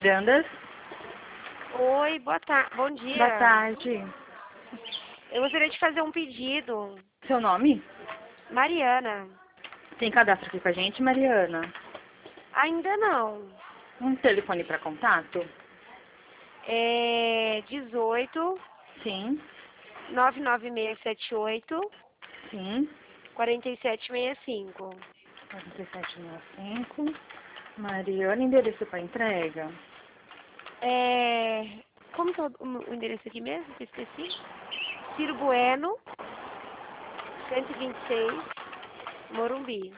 Mirandas, Oi, bom dia. boa tarde. Eu gostaria de fazer um pedido. Seu nome? Mariana. Tem cadastro aqui com a gente, Mariana? Ainda não. Um telefone para contato? É 18 Sim, 99678 sim. 4765. 4765. Mariana, endereço para entrega? Como que é o endereço aqui mesmo? Que eu esqueci. Ciro Bueno, 126, Morumbi.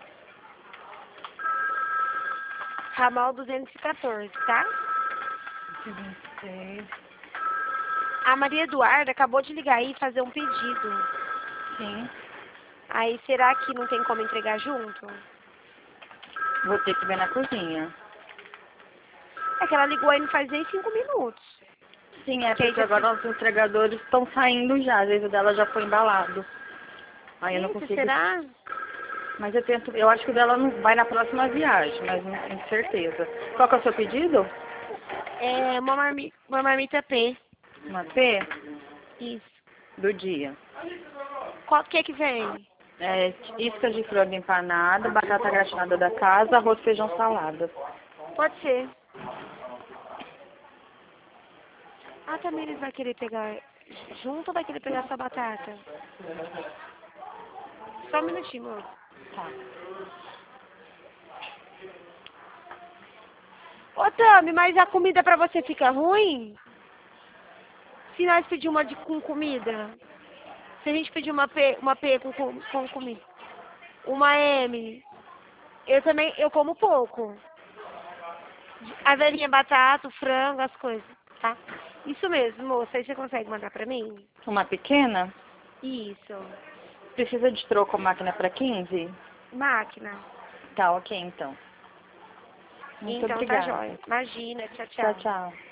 Ramal 214, tá? 26. A Maria Eduarda acabou de ligar aí e fazer um pedido. Sim. Aí, será que não tem como entregar junto? Vou ter que ver na cozinha. É que ela ligou aí não faz nem 5 minutos. Sim, é Que aí porque já agora os entregadores estão saindo já. Às vezes o dela já foi embalado. Aí eu não Gente, consigo. será? Mas eu tento. Eu acho que o dela não vai na próxima viagem, mas não tenho certeza. Qual que é o seu pedido? É uma marmita P. Uma P Isso. do dia. Qual que vem? Iscas de frango empanada, batata gratinada da casa, arroz, feijão, salada. Pode ser. A Tamires vai querer pegar junto ou vai querer pegar só batata? Só um minutinho, moço. Tá. Ô, Tami, mas a comida pra você fica ruim? Se nós pedir com comida? Se a gente pedir uma P com comida? Uma M? Eu como pouco. A velhinha batata, o frango, as coisas, tá? Isso mesmo, moça. Aí você consegue mandar pra mim? Uma pequena? Isso. Precisa de troco máquina para 15? Máquina. Tá, ok então. Muito Então tá obrigada. jóia. Imagina. Tchau, Tchau, tchau. tchau.